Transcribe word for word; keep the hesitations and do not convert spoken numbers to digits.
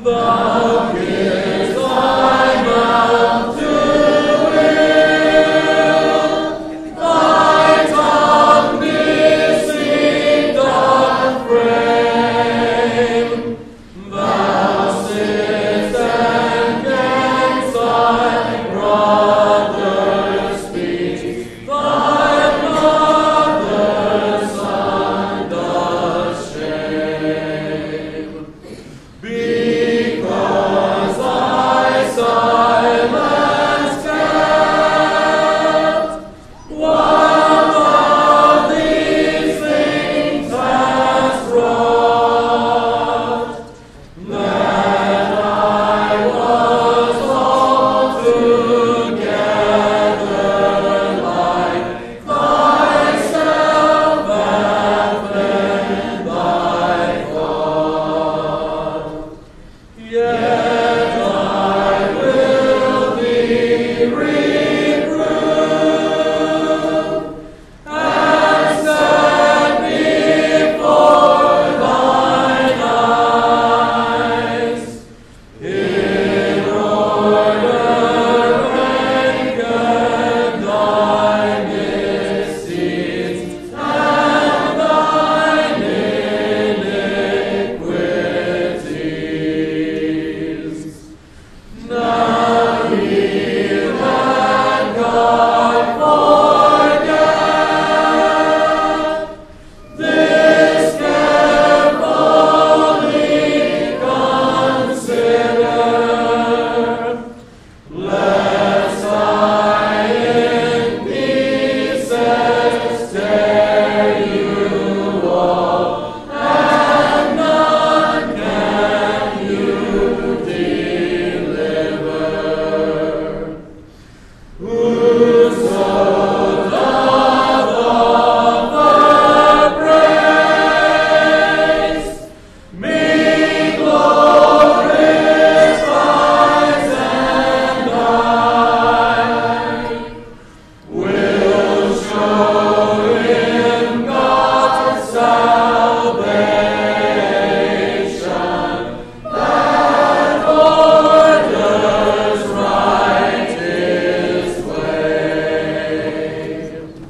Thou givest thy mouth to will, thy tongue deceit doth frame. Thou sittest and canst thy brother's speech, thy mother's son dost shame. Because thy silence kept, what of these things hast wrought, that I was altogether like thyself and then thy God. Yet